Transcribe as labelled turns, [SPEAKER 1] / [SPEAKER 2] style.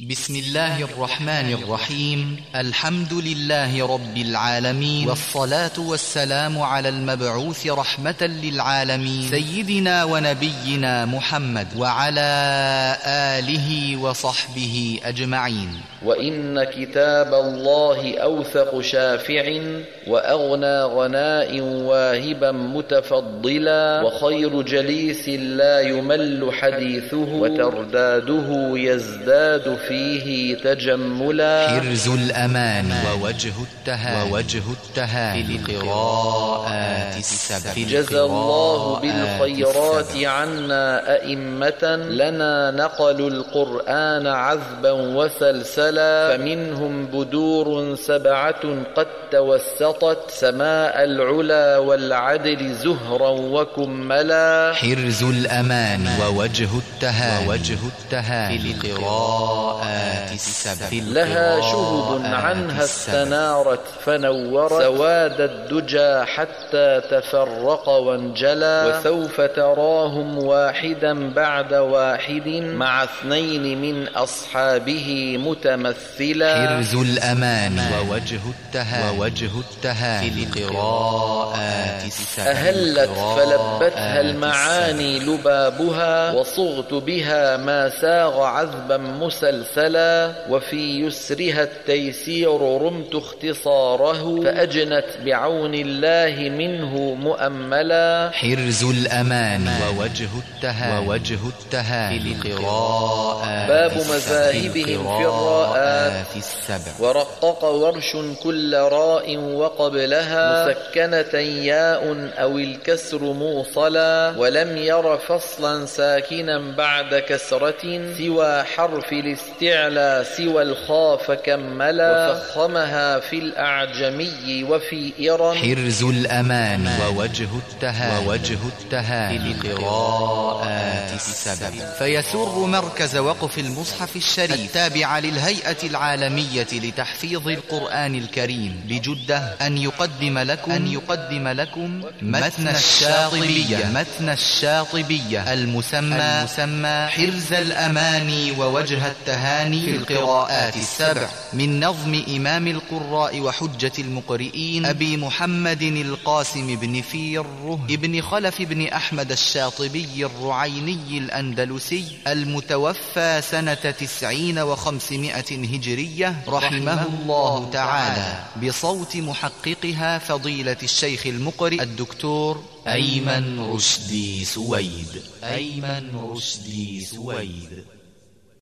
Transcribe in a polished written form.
[SPEAKER 1] بسم الله الرحمن الرحيم. الحمد لله رب العالمين، والصلاة والسلام على المبعوث رحمة للعالمين سيدنا ونبينا محمد وعلى آله وصحبه أجمعين.
[SPEAKER 2] وإن كتاب الله أوثق شافع وأغنى غناء واهبا متفضلا، وخير جليس لا يمل حديثه وترداده يزداد فيه تجملا.
[SPEAKER 1] حرز الأمان ووجه التهاني في القراءات السبع.
[SPEAKER 2] جزى الله بالخيرات عنا أئمة لنا نقلوا القرآن عذبا وسلسلا، فمنهم بدور 7 قد توسطت سماء العلا والعدل زهرا وكملا.
[SPEAKER 1] حرز الأمان ووجه التهاني في القراءات السبع.
[SPEAKER 2] لها شهب عنها استنارت فنورت سواد الدجى حتى تفرق وانجلى، وسوف تراهم واحدا بعد واحد مع 2 من أصحابه متمثلا.
[SPEAKER 1] حرز الأمان ووجه التهاني في القراءات السبع.
[SPEAKER 2] أهلت فلبتها المعاني لبابها، وصغت بها ما ساغ عذبا مسلسلا، وفي يسرها التيسير رمت اختصاره فأجنت بعون الله منه مؤملا.
[SPEAKER 1] حرز الأمان ووجه التهاني في القراءات.
[SPEAKER 2] باب مذاهبهم في الراءات
[SPEAKER 1] السبع.
[SPEAKER 2] ورقق ورش كل راء وقبلها مسكنة ياء أو الكسر موصلا، ولم ير فصلا ساكنا بعد كسرة سوى حرف الاستعلى سوى الخاء فكملا، وفخمها في الأعجمي وفي إرم.
[SPEAKER 1] حرز الأمان ووجه التهاني في القراءات السبع. فيسر مركز وقف المصحف الشريف التابع للهيئة العالمية لتحفيظ القرآن الكريم بجدة أن يقدم لكم متن الشاطبية المسمى حرز الأمان ووجه التهاني في القراءات السبع، من نظم إمام القراء وحجة المقرئين أبي محمد القاسم بن فيره ابن خلف بن أحمد الشاطبي الرعيني الأندلسي المتوفى سنة 90 و500 هجرية رحمه الله تعالى، بصوت محققها فضيلة الشيخ المقرئ الدكتور أيمن رشدي سويد.